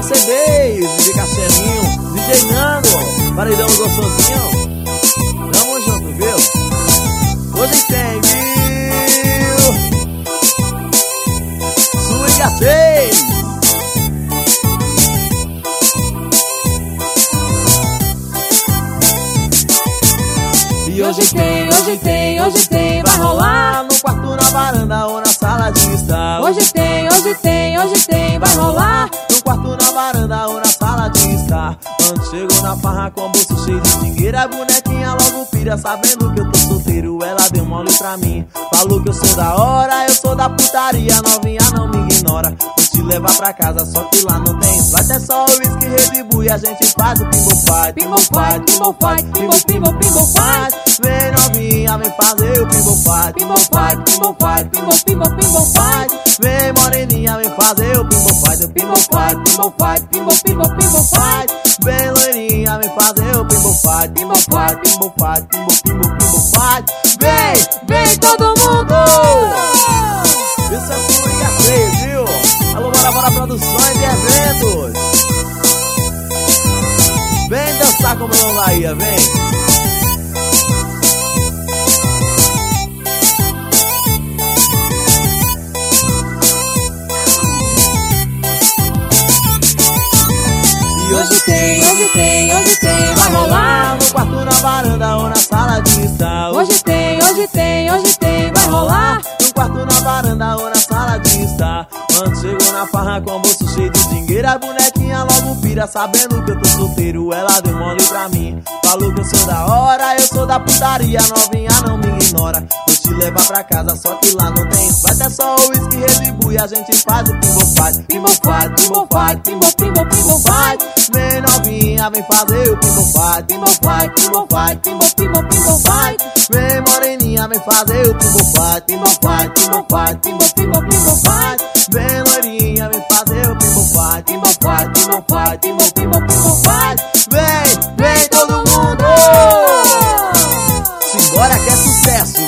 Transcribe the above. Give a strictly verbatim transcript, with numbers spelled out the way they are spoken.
Daniel C B, D J Cachelinho, D J Nando, Paredão Gostosinho. Tamo junto, viu? Hoje tem, viu? Swing seis. E hoje tem, hoje tem, hoje tem, vai rolar no quarto, na varanda ou na sala de estar. Hoje tem, hoje tem, hoje tem, vai rolar no quarto, na varanda ou na sala de estar. Quando chegou na farra com o bolso cheio de dinheiro, a bonequinha logo pira, sabendo que eu tô solteiro, ela deu mole pra mim. Falou que eu sou da hora, eu sou da putaria, novinha não me ignora. Vou te levar pra casa, só que lá não tem vai ter só o whisky, Red Bull, e a gente faz o pimbo fight. Pimbo fight, pimbo fight, pimbo, pimbo, pimbo fight. Vem novinha, vem fazer o pimbo fight. Pimbo fight, pimbo fight, pimbo, pimbo, pimbo fight. Vem moreninha, vem fazer o pimbo fight. O pimbo fight, pimbo fight, pimbo, pimbo, pimbo fight. Vem loirinha, vem fazer o pimbo fight. Pimbo fight, pimbo fight, pimbo, pimbo, pimbo fight. Vem, vem todo mundo! Isso é Swing seis, viu? Alô, bora, bora, produções e eventos. Vem dançar como não Bahia, vem. Hoje tem, hoje tem, hoje tem, vai rolar no quarto, na varanda ou na sala de estar. Hoje tem, hoje tem, hoje tem, vai rolar no quarto, na varanda ou na sala de estar. Quando chegou na farra com o bolso cheio de dinheiro, a bonequinha logo pira, sabendo que eu tô solteiro, ela deu mole pra mim. Falou que eu sou da hora, eu sou da putaria, novinha não me ignora. Vou te levar pra casa, só que lá não tem vai ter só o whisky, Red Bull, e a gente faz o pimbo fight. Pimbo fight, pimbo fight, pimbo, pimbo, pimbo fight. Vem novinha, vem fazer o pimbo fight. Pimbo fight, pimbo fight, pimbo, pimbo, pimbo fight. Vem moreninha, vem fazer o pimbo fight. Pimbo fight, pimbo fight, pimbo, pimbo, pimbo fight. Vem loirinha, vem fazer o pimbo fight. Pimbo fight, pimbo fight, pimbo, pimbo, pimbo fight. Vem, vem todo mundo! Simbora que é sucesso!